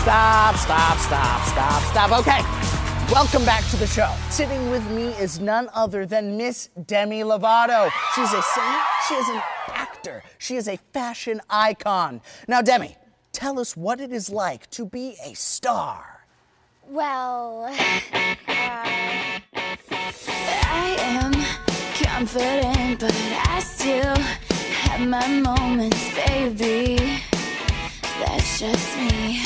Stop. Okay, welcome back to the show. Sitting with me is none other than Miss Demi Lovato. She's a singer, she is an actor, she is a fashion icon. Now, Demi, tell us what it is like to be a star. Well, I am confident, but I still have my moments, baby. That's just me.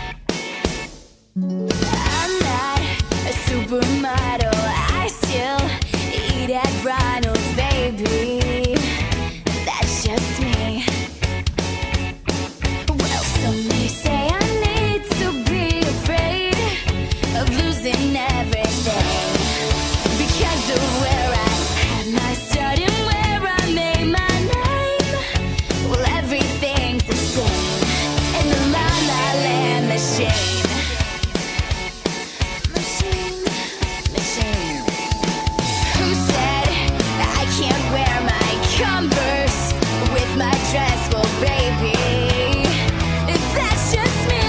I'm not a supermodel, I still eat at Ronald's, baby. That's just me. Well, some may say I need to be afraid of losing everything because of where I had my start and where I made my name. Well, everything's the same in the La La Land machine. Who said I can't wear my Converse with my dress? Well, baby, that's just me.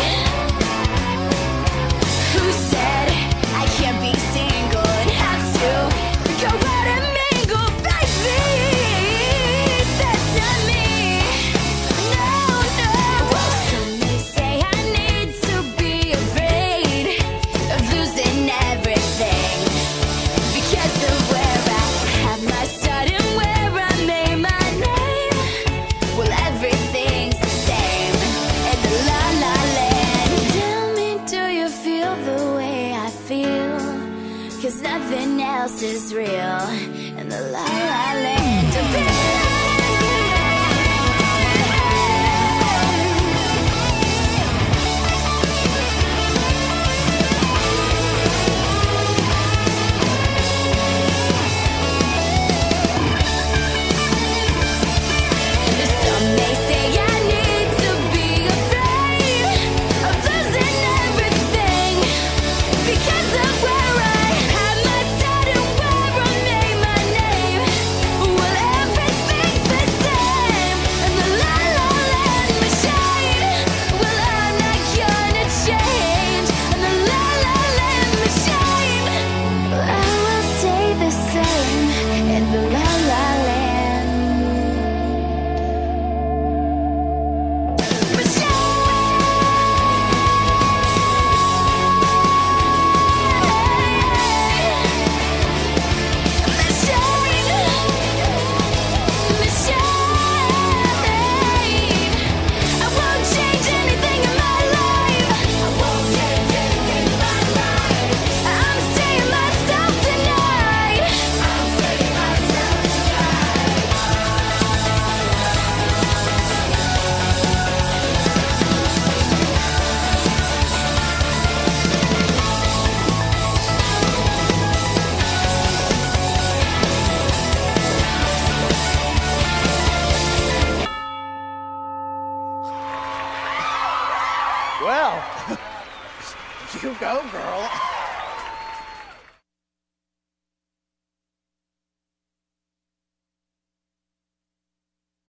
Who said I can't be single and have to go out and mingle, baby? That's not me. No. Well, some may say I need to be afraid of losing everything because of where I have my start and where I made my name. Well, everything's the same in the La La Land. Tell me, do you feel the way I feel? 'Cause nothing else is real in the La La Land. Some may say I need to be afraid of losing everything because of where I had my start and where I made my name. Well, everything's the same in the La La Land machine. Well, I'm not gonna change in the La La Land machine. Well, I will stay the same in the La La Land. Well, you go, girl.